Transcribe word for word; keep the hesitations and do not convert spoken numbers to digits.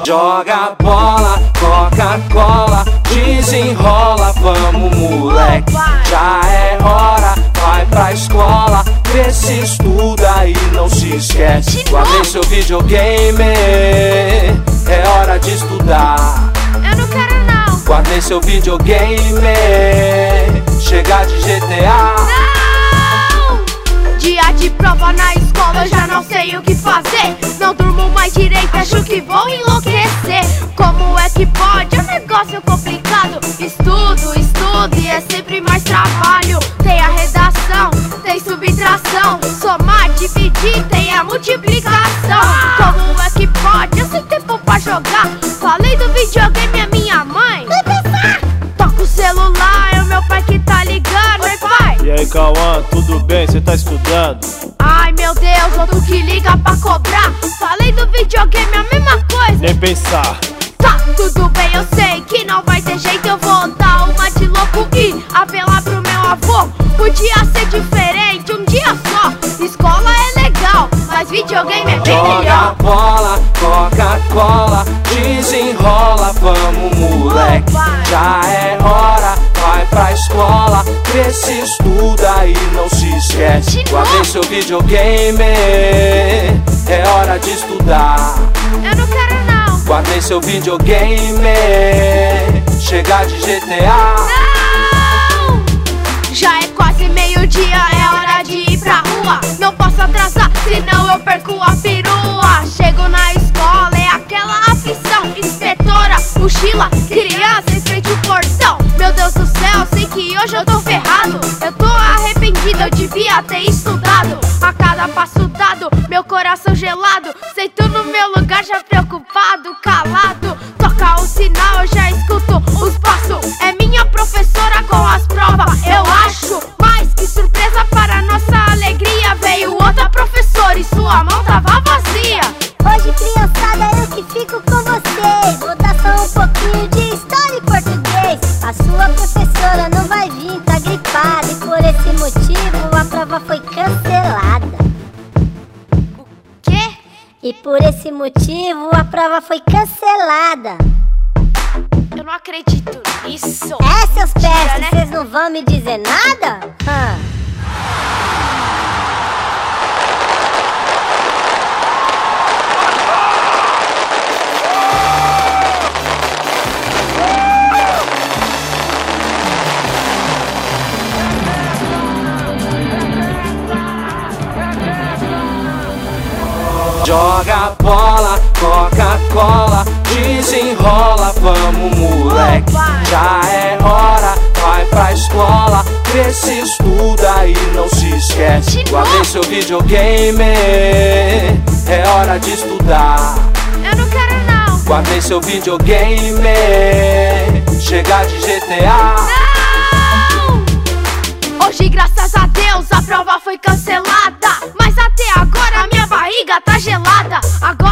Joga bola, Coca-Cola, desenrola, vamos moleque. Já é hora, vai pra escola, vê se estuda e não se esquece. Guardei seu videogame, é hora de estudar. Eu não quero não. Guardei seu videogame, chega de G T A. Não! Dia de prova na escola, eu já não sei o que fazer. Não durmo mais direito, acho que vou enlouquecer. Como é que pode? É um negócio complicado. Estudo, estudo e é sempre mais trabalho. Tem a redação, tem subtração, somar, dividir, tem a multiplicação. Como é que pode? Eu sem tempo pra jogar. Falei do videogame, é minha mãe. Toca o celular, é o meu pai que tá ligando. Oi, pai. E aí, Cauã, tudo bem? Você tá estudando? Ai, meu Deus, outro que liga pra cobrar. Falei do videogame, a mesma coisa. Nem pensar. Tá, tudo bem, eu sei que não vai ter jeito. Eu vou dar uma de louco e apelar pro meu avô. Podia ser diferente, um dia só. Escola é legal, mas videogame é bem Joga melhor. bola, Coca-Cola, desenrola, vamos moleque. Já é hora, vai pra escola, vê se estuda e não se esquece. Guardei seu videogame, é hora de estudar. Eu não quero não. Guardei seu videogame, chega de G T A. Não! Já é quase meio-dia, é hora de ir pra rua. Não posso atrasar, senão eu perco a perua. Chego na escola, é aquela aflição. Inspetora, mochila, criança em frente ao portão. Meu Deus do céu, sei que hoje eu tô ferrado. Eu tô arrependido, eu devia ter estudado. A cada passo dado, meu coração gelado. Sento no meu lugar já preocupado, calado. Toca o sinal, eu já escuto os passos. É minha professora com as provas, eu acho. Mas que surpresa para nossa alegria. Veio outra professora e sua mão tava vazia. Hoje, criançada, eu que fico com vocês. Vou dar só um pouquinho de história e português. A sua professora não vai vir, tá gripada. E por esse motivo a prova foi cancelada. Quê? E por esse motivo a prova foi cancelada. Eu não acredito nisso. É, seus pestes, né? vocês não vão me dizer nada? Hum. Joga bola, Coca-Cola, desenrola, vamos moleque. Já é hora, vai pra escola, vê se estuda e não se esquece. Guardei seu videogame, é hora de estudar. Eu não quero não. Guardei seu videogame, chega de G T A. Não! Hoje, graças a Deus, a prova foi cancelada. Mas até agora minha barriga tá gelada. Agora